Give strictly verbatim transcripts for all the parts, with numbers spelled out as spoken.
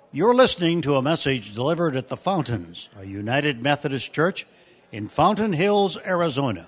You're listening to a message delivered at the Fountains, a United Methodist Church in Fountain Hills, Arizona.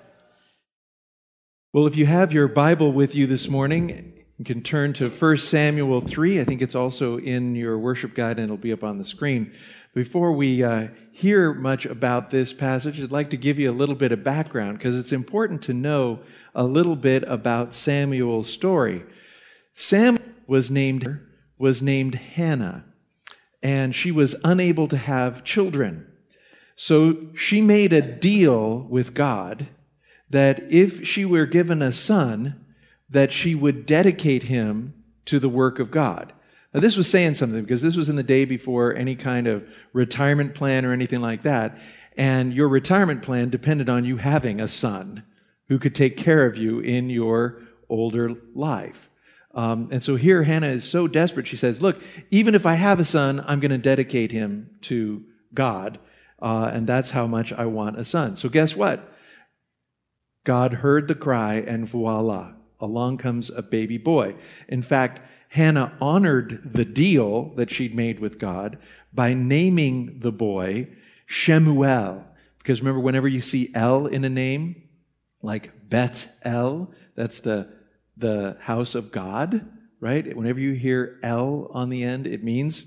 Well, if you have your Bible with you this morning, you can turn to First Samuel three. I think it's also in your worship guide, and it'll be up on the screen. Before we uh, hear much about this passage, I'd like to give you a little bit of background, because it's important to know a little bit about Samuel's story. Samuel was named, was named Hannah, and she was unable to have children. So she made a deal with God that if she were given a son, that she would dedicate him to the work of God. Now, this was saying something, because this was in the day before any kind of retirement plan or anything like that, and your retirement plan depended on you having a son who could take care of you in your older life. Um, and so here Hannah is so desperate, she says, look, even if I have a son, I'm going to dedicate him to God, uh, and that's how much I want a son. So guess what? God heard the cry, and voila, along comes a baby boy. In fact, Hannah honored the deal that she'd made with God by naming the boy Shemuel. Because remember, whenever you see El in a name, like Bet-El, that's the the house of God, right? Whenever you hear El on the end, it means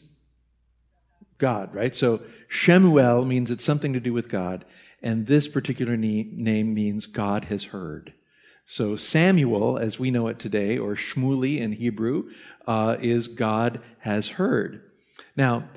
God, right? So Shemuel means it's something to do with God, and this particular name means God has heard. So Samuel, as we know it today, or Shmuli in Hebrew, uh, is God has heard. Now,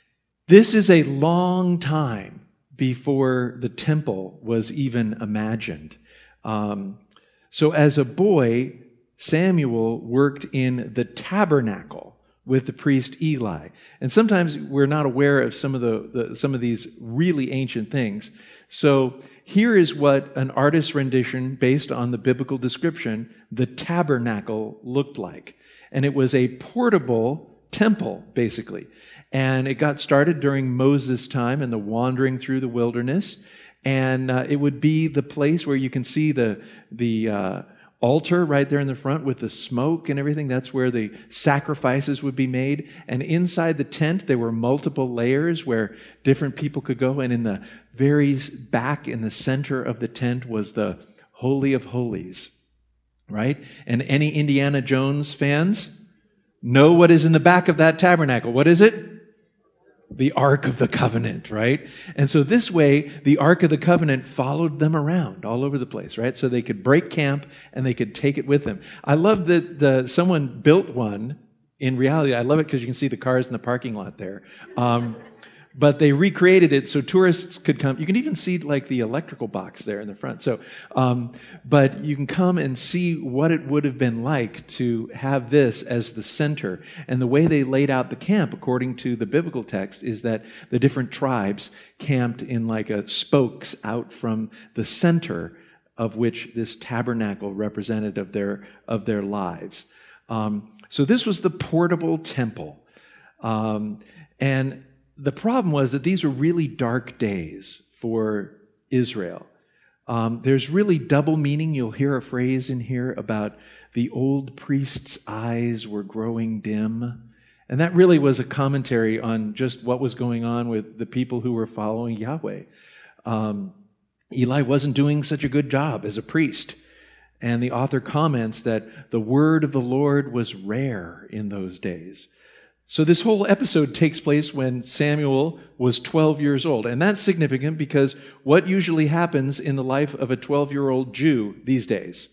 this is a long time before the temple was even imagined. Um, so as a boy, Samuel worked in the tabernacle with the priest Eli. And sometimes we're not aware of some of the, the some of these really ancient things. So here is what an artist's rendition based on the biblical description, the tabernacle looked like. And it was a portable temple, basically. And it got started during Moses' time and the wandering through the wilderness. And uh, it would be the place where you can see the the uh, altar right there in the front with the smoke and everything. That's where the sacrifices would be made. And inside the tent, there were multiple layers where different people could go. And in the very back, in the center of the tent, was the Holy of Holies, right? And any Indiana Jones fans know what is in the back of that tabernacle. What is it? The Ark of the Covenant, right? And so this way, the Ark of the Covenant followed them around all over the place, right? So they could break camp and they could take it with them. I love that the someone built one. In reality, I love it because you can see the cars in the parking lot there. Um, but they recreated it so tourists could come. You can even see like the electrical box there in the front. So, um, but you can come and see what it would have been like to have this as the center. And the way they laid out the camp, according to the biblical text, is that the different tribes camped in like a spokes out from the center of which this tabernacle represented of their of their lives. Um, so this was the portable temple, um, and the problem was that these were really dark days for Israel. Um, there's really double meaning. You'll hear a phrase in here about the old priest's eyes were growing dim. And that really was a commentary on just what was going on with the people who were following Yahweh. Um, Eli wasn't doing such a good job as a priest. And the author comments that the word of the Lord was rare in those days. So this whole episode takes place when Samuel was twelve years old. And that's significant because what usually happens in the life of a twelve-year-old Jew these days?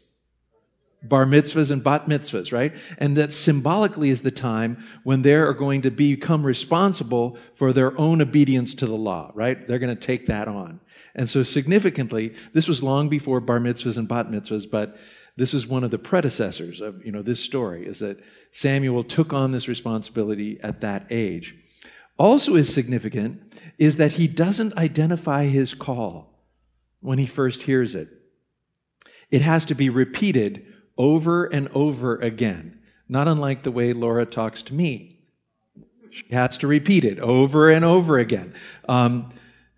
Bar mitzvahs and bat mitzvahs, right? And that symbolically is the time when they are going to become responsible for their own obedience to the law, right? They're going to take that on. And so significantly, this was long before bar mitzvahs and bat mitzvahs, but this is one of the predecessors of, you know, this story, is that Samuel took on this responsibility at that age. Also is significant is that he doesn't identify his call when he first hears it. It has to be repeated over and over again, not unlike the way Laura talks to me. She has to repeat it over and over again. Um,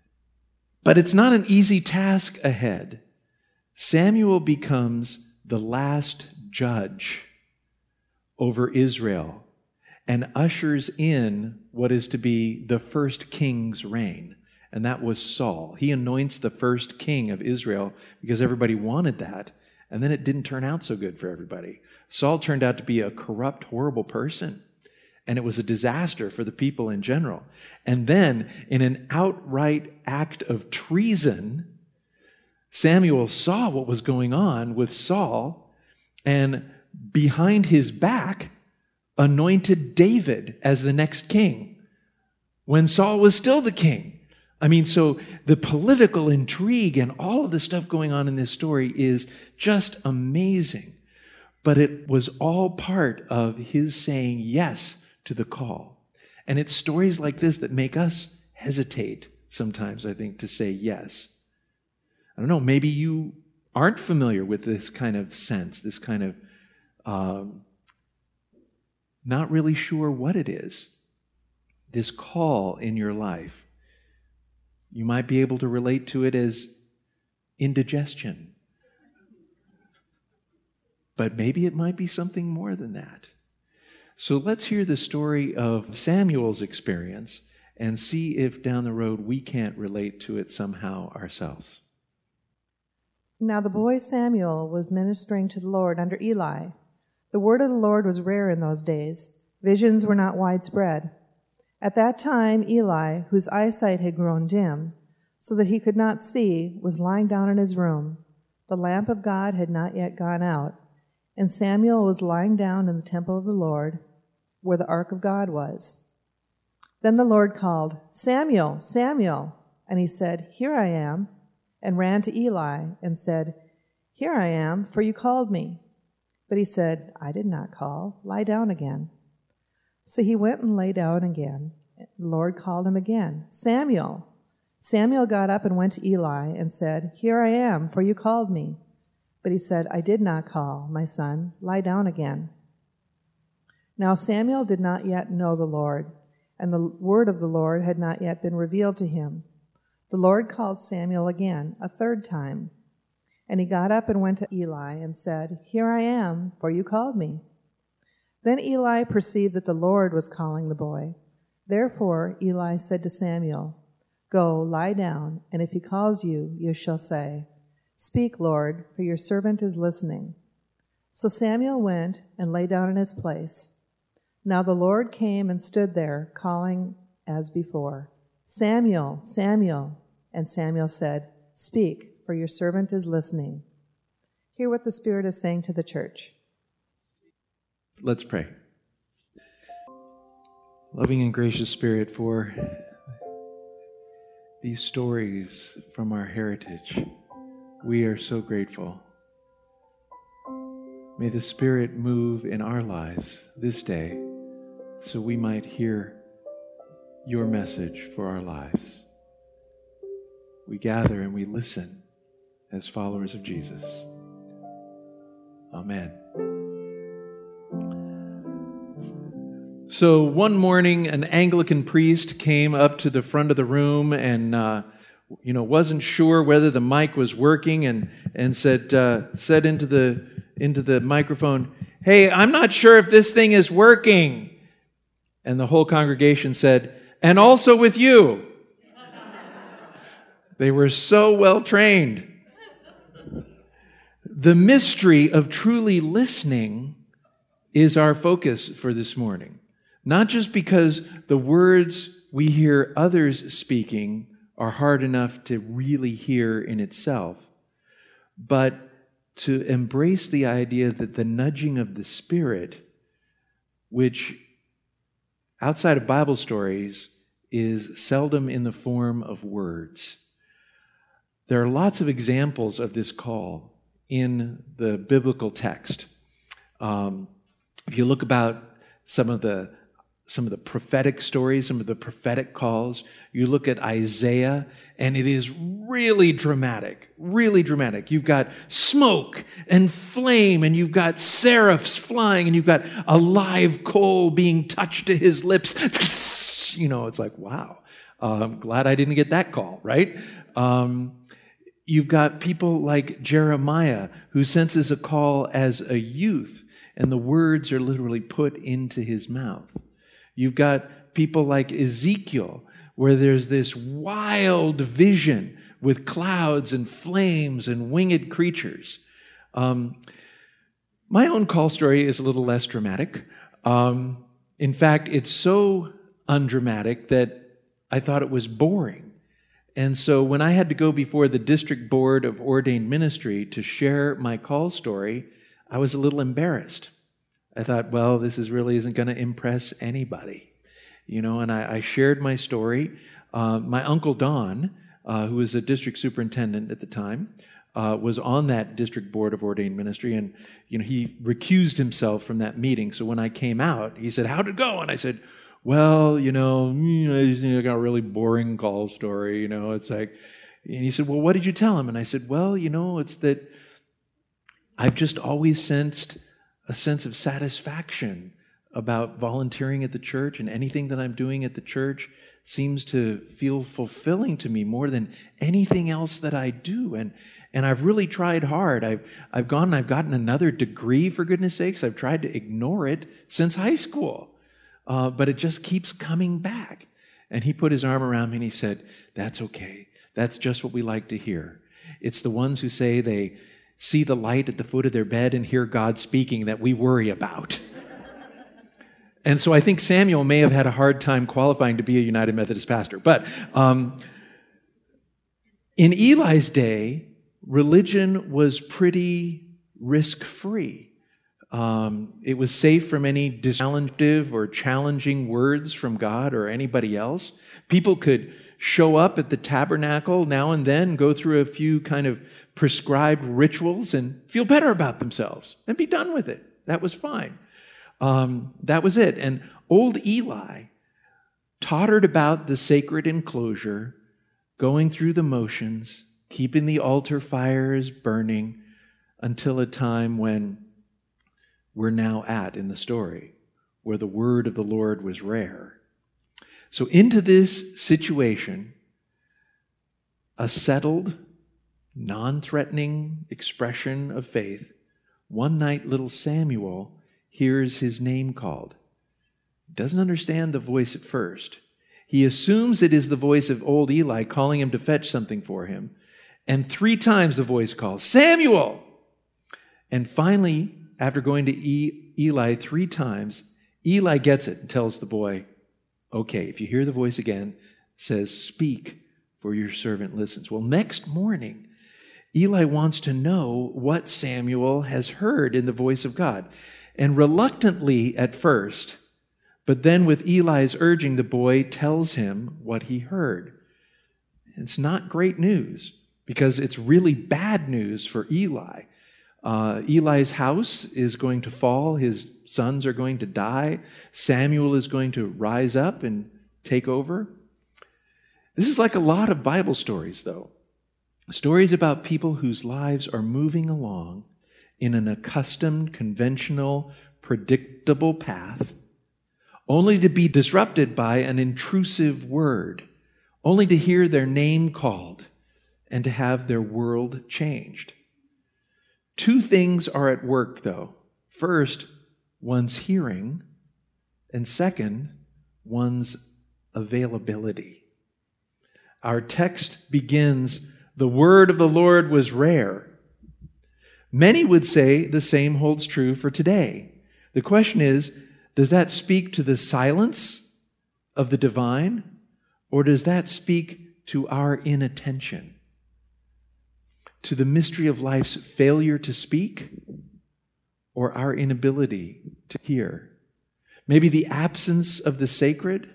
but it's not an easy task ahead. Samuel becomes the last judge over Israel. and ushers in what is to be the first king's reign, and that was Saul. He anoints the first king of Israel because everybody wanted that, and then it didn't turn out so good for everybody. Saul turned out to be a corrupt, horrible person, and it was a disaster for the people in general. And then, in an outright act of treason, Samuel saw what was going on with Saul, and behind his back, anointed David as the next king when Saul was still the king. I mean, so the political intrigue and all of the stuff going on in this story is just amazing. But it was all part of his saying yes to the call. And it's stories like this that make us hesitate sometimes, I think, to say yes. I don't know, maybe you aren't familiar with this kind of sense, this kind of um, not really sure what it is, this call in your life. You might be able to relate to it as indigestion. But maybe it might be something more than that. So let's hear the story of Samuel's experience and see if down the road we can't relate to it somehow ourselves. Now the boy Samuel was ministering to the Lord under Eli. The word of the Lord was rare in those days. Visions were not widespread. At that time, Eli, whose eyesight had grown dim, so that he could not see, was lying down in his room. The lamp of God had not yet gone out, and Samuel was lying down in the temple of the Lord, where the ark of God was. Then the Lord called, "Samuel, Samuel!" And he said, "Here I am," and ran to Eli and said, "Here I am, for you called me." But he said, "I did not call. Lie down again." So he went and lay down again. The Lord called him again, "Samuel." Samuel got up and went to Eli and said, "Here I am, for you called me." But he said, "I did not call, my son. Lie down again." Now Samuel did not yet know the Lord, and the word of the Lord had not yet been revealed to him. The Lord called Samuel again, a third time. And he got up and went to Eli and said, "Here I am, for you called me." Then Eli perceived that the Lord was calling the boy. Therefore Eli said to Samuel, "Go, lie down, and if he calls you, you shall say, 'Speak, Lord, for your servant is listening.'" So Samuel went and lay down in his place. Now the Lord came and stood there, calling as before, "Samuel, Samuel." And Samuel said, "Speak, for your servant is listening." Hear what the Spirit is saying to the church. Let's pray. Loving and gracious Spirit, for these stories from our heritage, we are so grateful. May the Spirit move in our lives this day so we might hear your message for our lives. We gather and we listen as followers of Jesus. Amen. So one morning, an Anglican priest came up to the front of the room and, uh, you know, wasn't sure whether the mic was working, and and said uh, said into the into the microphone, "Hey, I'm not sure if this thing is working." And the whole congregation said, "And also with you." They were so well trained. The mystery of truly listening is our focus for this morning. Not just because the words we hear others speaking are hard enough to really hear in itself, but to embrace the idea that the nudging of the Spirit, which outside of Bible stories is seldom in the form of words. There are lots of examples of this call in the biblical text. Um, if you look about some of the some of the prophetic stories, some of the prophetic calls, you look at Isaiah, and it is really dramatic, really dramatic. You've got smoke and flame, and you've got seraphs flying, and you've got a live coal being touched to his lips. You know, it's like, wow, uh, I'm glad I didn't get that call, right? Um, you've got people like Jeremiah, who senses a call as a youth, and the words are literally put into his mouth. You've got people like Ezekiel, where there's this wild vision with clouds and flames and winged creatures. Um, my own call story is a little less dramatic. Um, in fact, it's so undramatic that I thought it was boring. And so when I had to go before the District Board of Ordained Ministry to share my call story, I was a little embarrassed. I thought, well, this is really isn't going to impress anybody. You know, and I, I shared my story. Uh, my uncle Don, uh, who was a district superintendent at the time, uh, was on that District Board of Ordained Ministry, and you know he recused himself from that meeting. So when I came out, he said, "How'd it go?" And I said, well, you know, I got a really boring call story, you know, it's like, and he said, well, what did you tell him? And I said, well, you know, it's that I've just always sensed a sense of satisfaction about volunteering at the church, and anything that I'm doing at the church seems to feel fulfilling to me more than anything else that I do. And and I've really tried hard. I've I've gone and I've gotten another degree, for goodness sakes. I've tried to ignore it since high school. Uh, but it just keeps coming back. And he put his arm around me and he said, that's okay. That's just what we like to hear. It's the ones who say they see the light at the foot of their bed and hear God speaking that we worry about. And so I think Samuel may have had a hard time qualifying to be a United Methodist pastor. But um, in Eli's day, religion was pretty risk-free. Um, it was safe from any disjunctive or challenging words from God or anybody else. People could show up at the tabernacle now and then, go through a few kind of prescribed rituals and feel better about themselves and be done with it. That was fine. Um, that was it. And old Eli tottered about the sacred enclosure, going through the motions, keeping the altar fires burning until a time when we're now at in the story, where the word of the Lord was rare. So into this situation, a settled, non-threatening expression of faith, one night little Samuel hears his name called. Doesn't understand the voice at first. He assumes it is the voice of old Eli calling him to fetch something for him. And three times the voice calls, Samuel! And finally, after going to e- Eli three times, Eli gets it and tells the boy, okay, if you hear the voice again, says, speak, for your servant listens. Well, next morning, Eli wants to know what Samuel has heard in the voice of God. And reluctantly at first, but then with Eli's urging, the boy tells him what he heard. It's not great news, because it's really bad news for Eli. Uh, Eli's house is going to fall. His sons are going to die. Samuel is going to rise up and take over. This is like a lot of Bible stories, though. Stories about people whose lives are moving along in an accustomed, conventional, predictable path, only to be disrupted by an intrusive word, only to hear their name called and to have their world changed. Two things are at work, though. First, one's hearing, and second, one's availability. Our text begins, the word of the Lord was rare. Many would say the same holds true for today. The question is, does that speak to the silence of the divine, or does that speak to our inattention? To the mystery of life's failure to speak, or our inability to hear? Maybe the absence of the sacred,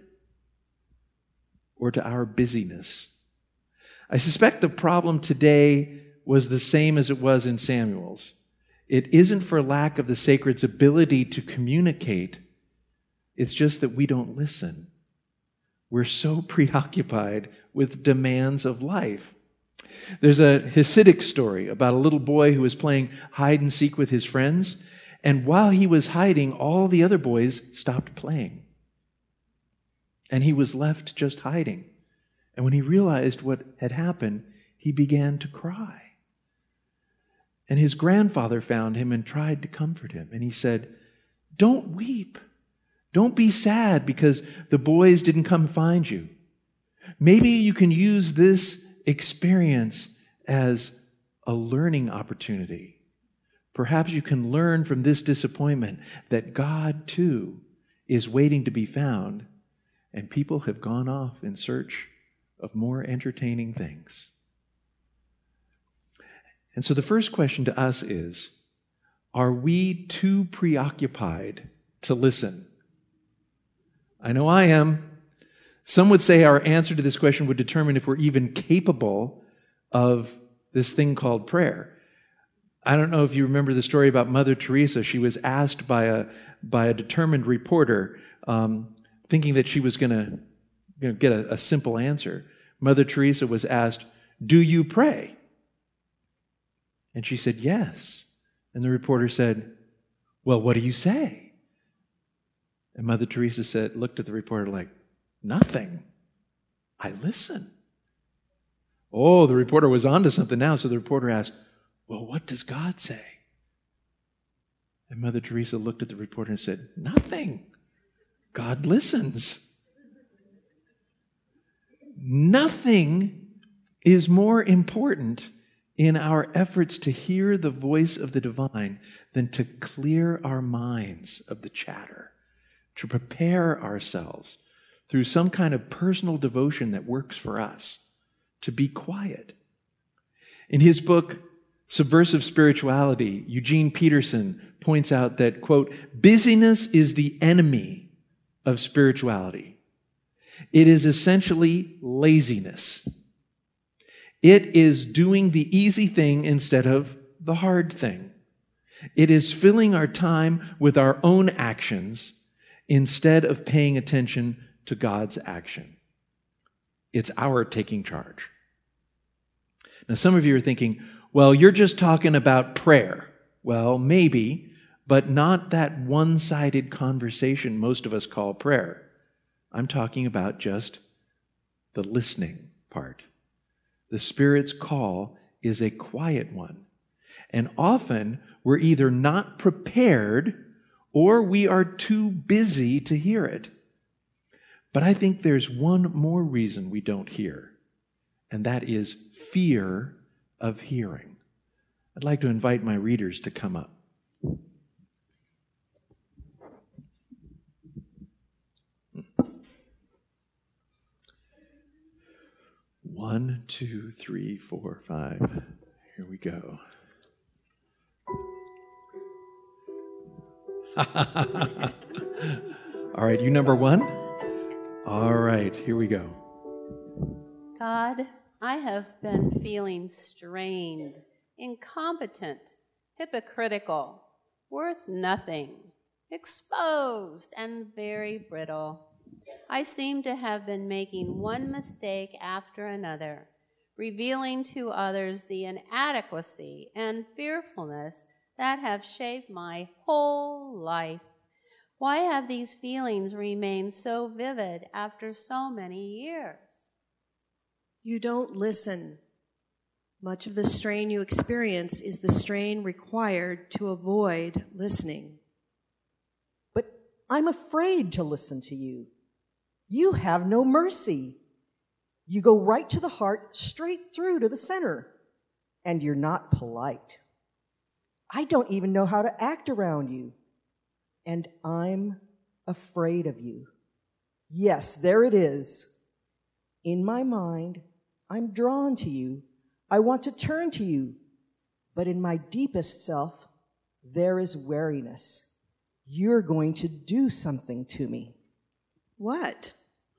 or to our busyness? I suspect the problem today was the same as it was in Samuel's. It isn't for lack of the sacred's ability to communicate. It's just that we don't listen. We're so preoccupied with demands of life. There's a Hasidic story about a little boy who was playing hide and seek with his friends, and while he was hiding, all the other boys stopped playing. And he was left just hiding. And when he realized what had happened, he began to cry. And his grandfather found him and tried to comfort him. And he said, don't weep. Don't be sad because the boys didn't come find you. Maybe you can use this experience as a learning opportunity. Perhaps you can learn from this disappointment that God, too, is waiting to be found, and people have gone off in search of more entertaining things. And so the first question to us is, are we too preoccupied to listen? I know I am. Some would say our answer to this question would determine if we're even capable of this thing called prayer. I don't know if you remember the story about Mother Teresa. She was asked by a by a determined reporter, um, thinking that she was going to you know, get a, a simple answer. Mother Teresa was asked, "Do you pray?" And she said, "Yes." And the reporter said, "Well, what do you say?" And Mother Teresa said, looked at the reporter like, "Nothing. I listen." Oh, the reporter was onto something now, so the reporter asked, "Well, what does God say?" And Mother Teresa looked at the reporter and said, "Nothing. God listens." Nothing is more important in our efforts to hear the voice of the divine than to clear our minds of the chatter, to prepare ourselves through some kind of personal devotion that works for us, to be quiet. In his book, Subversive Spirituality, Eugene Peterson points out that, quote, busyness is the enemy of spirituality. It is essentially laziness. It is doing the easy thing instead of the hard thing. It is filling our time with our own actions instead of paying attention to God's action. It's our taking charge. Now, some of you are thinking, well, you're just talking about prayer. Well, maybe, but not that one-sided conversation most of us call prayer. I'm talking about just the listening part. The Spirit's call is a quiet one. And often we're either not prepared or we are too busy to hear it. But I think there's one more reason we don't hear, and that is fear of hearing. I'd like to invite my readers to come up. One, two, three, four, five. Here we go. All right, you number one? All right, here we go. God, I have been feeling strained, incompetent, hypocritical, worth nothing, exposed, and very brittle. I seem to have been making one mistake after another, revealing to others the inadequacy and fearfulness that have shaped my whole life. Why have these feelings remained so vivid after so many years? You don't listen. Much of the strain you experience is the strain required to avoid listening. But I'm afraid to listen to you. You have no mercy. You go right to the heart, straight through to the center, and you're not polite. I don't even know how to act around you, and I'm afraid of you. Yes, there it is. In my mind, I'm drawn to you. I want to turn to you, but in my deepest self, there is wariness. You're going to do something to me. What?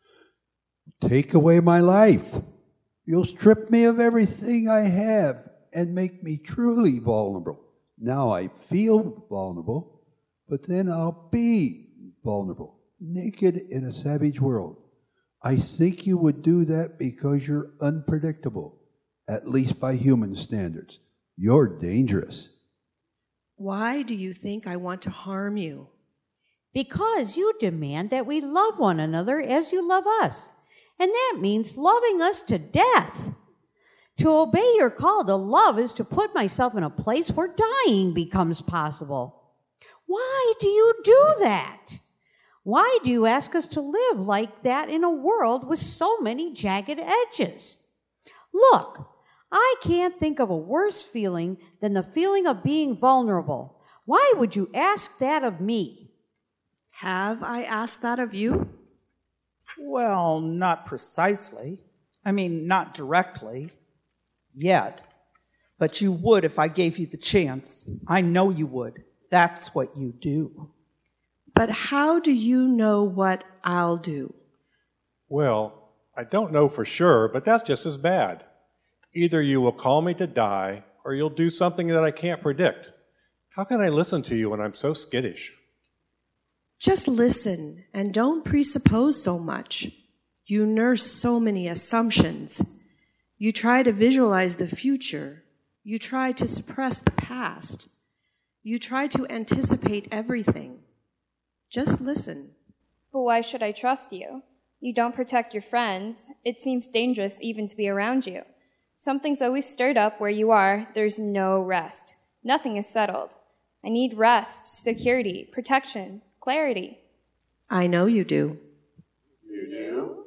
Take away my life. You'll strip me of everything I have and make me truly vulnerable. Now I feel vulnerable, but then I'll be vulnerable, naked in a savage world. I think you would do that because you're unpredictable, at least by human standards. You're dangerous. Why do you think I want to harm you? Because you demand that we love one another as you love us. And that means loving us to death. To obey your call to love is to put myself in a place where dying becomes possible. Why do you do that? Why do you ask us to live like that in a world with so many jagged edges? Look, I can't think of a worse feeling than the feeling of being vulnerable. Why would you ask that of me? Have I asked that of you? Well, not precisely. I mean, not directly. Yet. But you would if I gave you the chance. I know you would. That's what you do. But how do you know what I'll do? Well, I don't know for sure, but that's just as bad. Either you will call me to die, or you'll do something that I can't predict. How can I listen to you when I'm so skittish? Just listen and don't presuppose so much. You nurse so many assumptions. You try to visualize the future. You try to suppress the past. You try to anticipate everything. Just listen. But why should I trust you? You don't protect your friends. It seems dangerous even to be around you. Something's always stirred up where you are. There's no rest. Nothing is settled. I need rest, security, protection, clarity. I know you do. You do?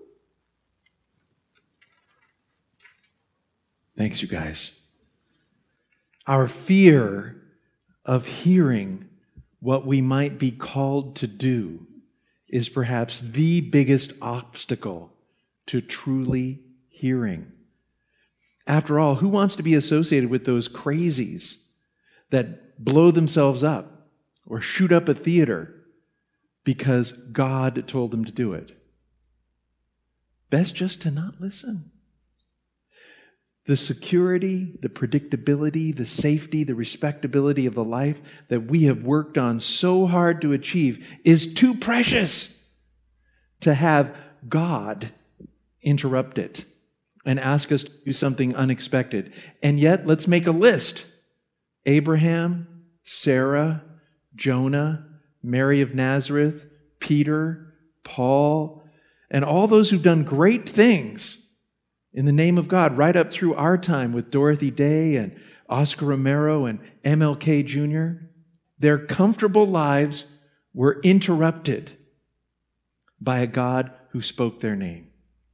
Thanks, you guys. Our fear of hearing what we might be called to do is perhaps the biggest obstacle to truly hearing. After all, who wants to be associated with those crazies that blow themselves up or shoot up a theater because God told them to do it? Best just to not listen. The security, the predictability, the safety, the respectability of the life that we have worked on so hard to achieve is too precious to have God interrupt it and ask us to do something unexpected. And yet, let's make a list. Abraham, Sarah, Jonah, Mary of Nazareth, Peter, Paul, and all those who've done great things in the name of God, right up through our time with Dorothy Day and Oscar Romero and M L K Junior Their comfortable lives were interrupted by a God who spoke their name.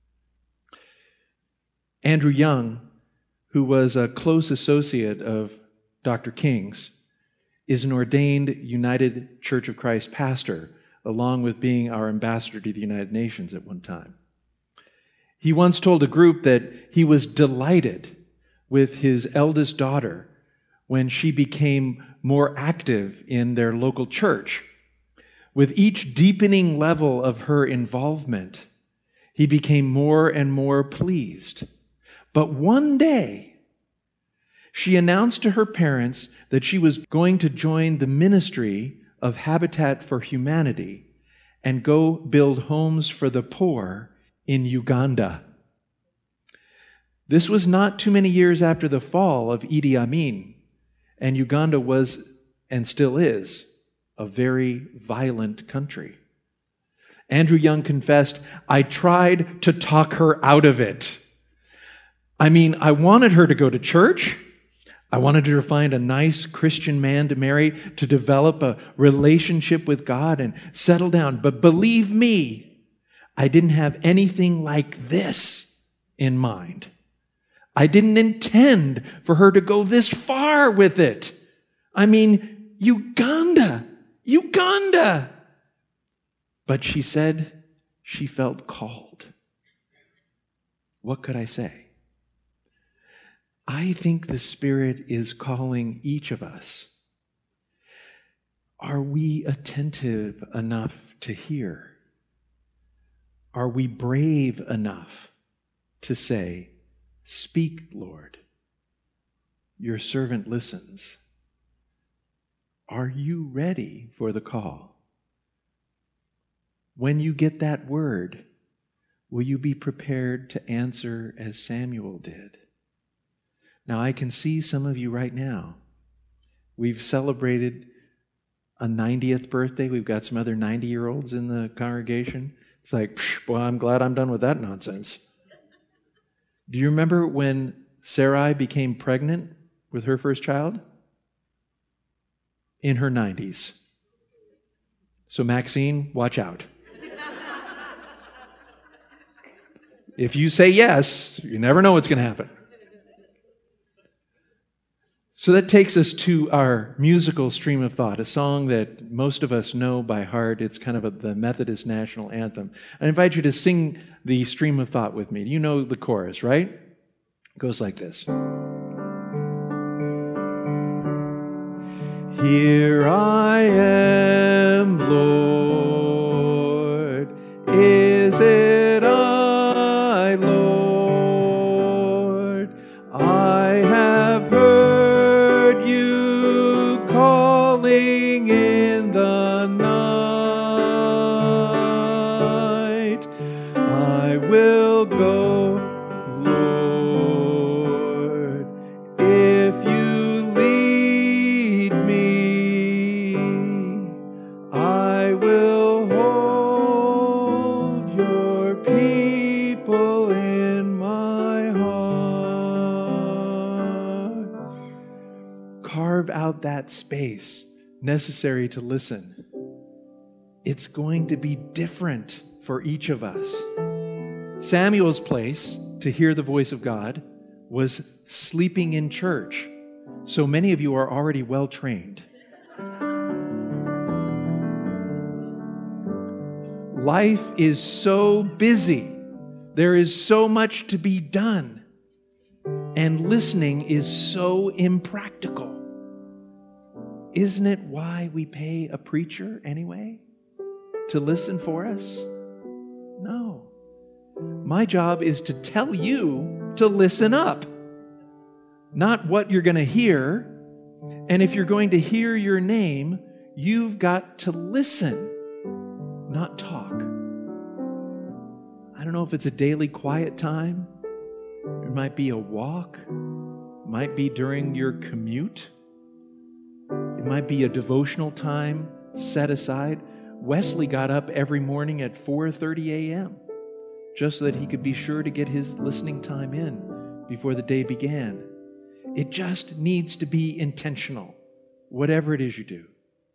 Andrew Young, who was a close associate of Doctor King's, is an ordained United Church of Christ pastor, along with being our ambassador to the United Nations at one time. He once told a group that he was delighted with his eldest daughter when she became more active in their local church. With each deepening level of her involvement, he became more and more pleased. But one day, she announced to her parents that she was going to join the ministry of Habitat for Humanity and go build homes for the poor in Uganda. This was not too many years after the fall of Idi Amin, and Uganda was, and still is, a very violent country. Andrew Young confessed, "I tried to talk her out of it. I mean, I wanted her to go to church. I wanted her to find a nice Christian man to marry, to develop a relationship with God and settle down. But believe me, I didn't have anything like this in mind. I didn't intend for her to go this far with it. I mean, Uganda, Uganda." But she said she felt called. What could I say? I think the Spirit is calling each of us. Are we attentive enough to hear? Are we brave enough to say, "Speak, Lord. Your servant listens"? Are you ready for the call? When you get that word, will you be prepared to answer as Samuel did? Now, I can see some of you right now. We've celebrated a ninetieth birthday. We've got some other ninety-year-olds in the congregation. It's like, boy, I'm glad I'm done with that nonsense. Do you remember when Sarai became pregnant with her first child? In her nineties. So Maxine, watch out. If you say yes, you never know what's going to happen. So that takes us to our musical stream of thought, a song that most of us know by heart. It's kind of a, the Methodist national anthem. I invite you to sing the stream of thought with me. You know the chorus, right? It goes like this. Here I am, Lord. Is it I, Lord? I have heard you calling in the night. I will go, Lord, if you lead me. I will hold your people in my heart. Carve out that space necessary to listen. It's going to be different for each of us. Samuel's place to hear the voice of God was sleeping in church. So many of you are already well trained. Life is so busy. There is so much to be done. And listening is so impractical. Isn't it why we pay a preacher anyway? To listen for us? No. My job is to tell you to listen up. Not what you're going to hear. And if you're going to hear your name, you've got to listen, not talk. I don't know if it's a daily quiet time. It might be a walk. It might be during your commute. It might be a devotional time set aside. Wesley got up every morning at four thirty a.m. just so that he could be sure to get his listening time in before the day began. It just needs to be intentional, whatever it is you do.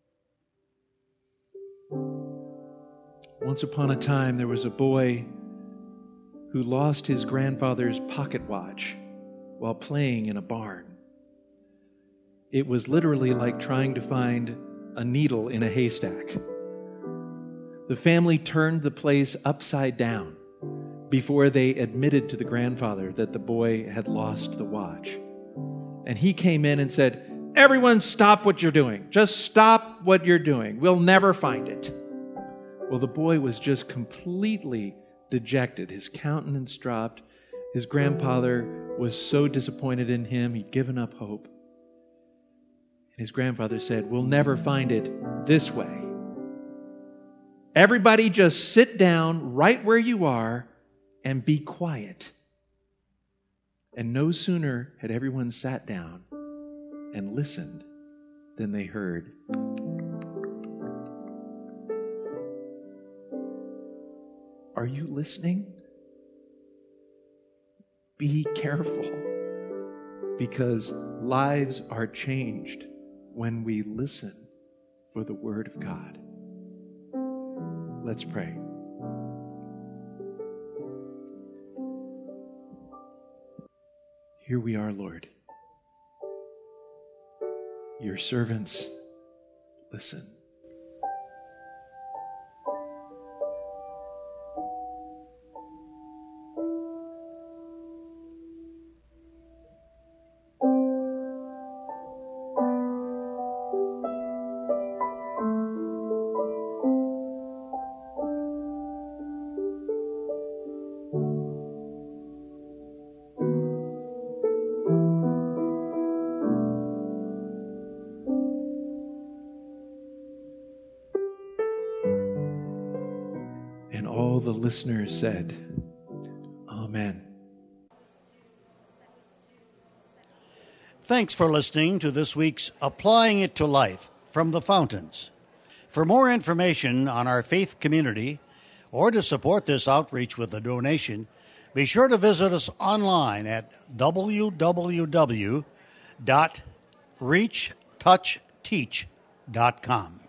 Once upon a time, there was a boy who lost his grandfather's pocket watch while playing in a barn. It was literally like trying to find a needle in a haystack. The family turned the place upside down before they admitted to the grandfather that the boy had lost the watch. And he came in and said, "Everyone stop what you're doing. Just stop what you're doing. We'll never find it." Well, the boy was just completely dejected. His countenance dropped. His grandfather was so disappointed in him, he'd given up hope. And his grandfather said, "We'll never find it this way. Everybody just sit down right where you are and be quiet." And no sooner had everyone sat down and listened than they heard. Are you listening? Be careful, because lives are changed when we listen for the Word of God. Let's pray. Here we are, Lord. Your servants, listen. The listeners said, Amen. Thanks for listening to this week's Applying It to Life from the Fountains. For more information on our faith community or to support this outreach with a donation, be sure to visit us online at w w w dot reach touch teach dot com.